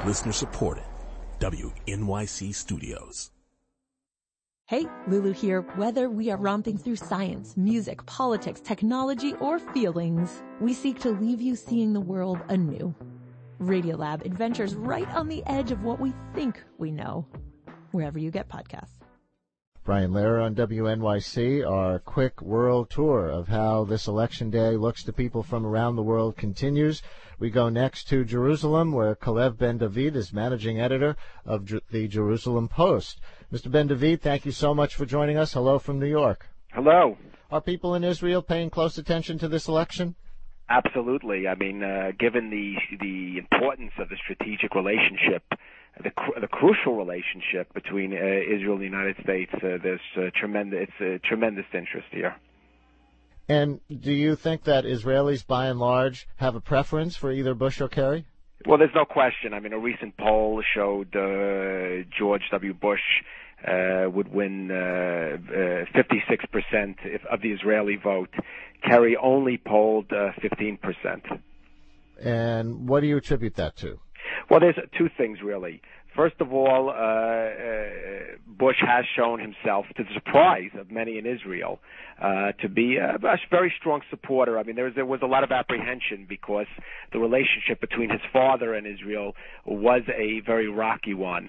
Listener supported. WNYC Studios. Hey, Lulu here. Whether we are romping through science, music, politics, technology, or feelings, we seek to leave you seeing the world anew. Radiolab adventures right on the edge of what we think we know, wherever you get podcasts. Brian Lehrer on WNYC, our quick world tour of how this election day looks to people from around the world continues. We go next to Jerusalem, where Kalev Ben-David is managing editor of the Jerusalem Post. Mr. Ben-David, thank you so much for joining us. Hello from New York. Hello. Are people in Israel paying close attention to this election? Absolutely. I mean, given the importance of the strategic relationship, the crucial relationship between Israel and the United States, there's tremendous interest here. And do you think that Israelis, by and large, have a preference for either Bush or Kerry? Well, there's no question. I mean, a recent poll showed George W. Bush would win 56% of the Israeli vote. Kerry only polled 15%. And what do you attribute that to? Well, there's two things, really. First of all, Bush has shown himself, to the surprise of many in Israel, to be a very strong supporter. I mean, there was a lot of apprehension because the relationship between his father and Israel was a very rocky one.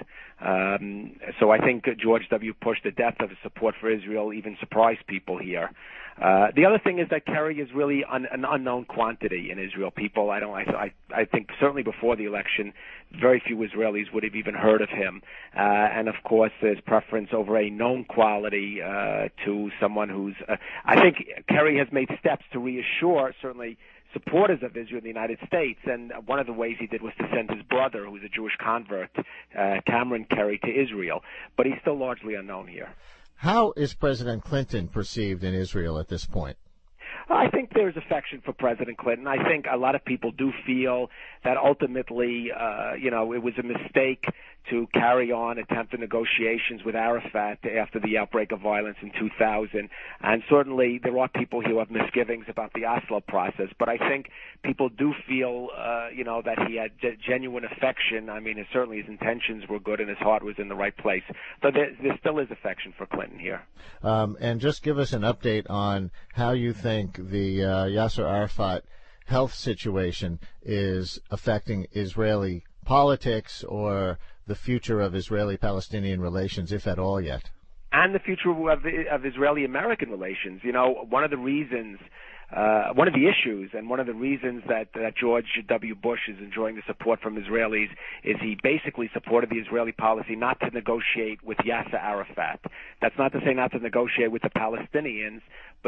So I think George W. Bush, the depth of his support for Israel, even surprised people here. The other thing is that Kerry is really an unknown quantity in Israel. People, I think certainly before the election, very few Israelis would have even heard of him. And of course, there's preference over a known quality to someone who's. I think Kerry has made steps to reassure certainly supporters of Israel in the United States, and one of the ways he did was to send his brother, who's a Jewish convert, Cameron Kerry, to Israel. But he's still largely unknown here. How is President Clinton perceived in Israel at this point? I think there's affection for President Clinton. I think a lot of people do feel that ultimately, it was a mistake to carry on attempted negotiations with Arafat after the outbreak of violence in 2000. And certainly there are people who have misgivings about the Oslo process. But I think people do feel, that he had genuine affection. I mean, certainly his intentions were good and his heart was in the right place. So there still is affection for Clinton here. And just give us an update on how you think the Yasser Arafat health situation is affecting Israeli politics or the future of Israeli-Palestinian relations, if at all yet. And the future of Israeli-American relations. You know, one of the reasons, one of the issues and one of the reasons that George W. Bush is enjoying the support from Israelis is he basically supported the Israeli policy not to negotiate with Yasser Arafat. That's not to say not to negotiate with the Palestinians,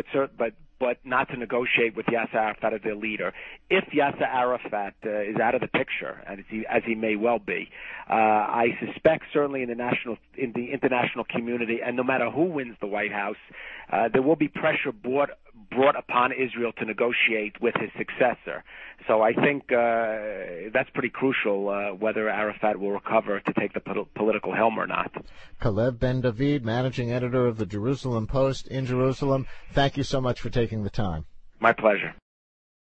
but not to negotiate with Yasser Arafat as their leader. If Yasser Arafat is out of the picture, and as he may well be, I suspect certainly in the international community, and no matter who wins the White House, there will be pressure brought upon Israel to negotiate with his successor. So I think that's pretty crucial, whether Arafat will recover to take the political helm or not. Kalev Ben-David, managing editor of the Jerusalem Post in Jerusalem, thank you so much for taking the time. My pleasure.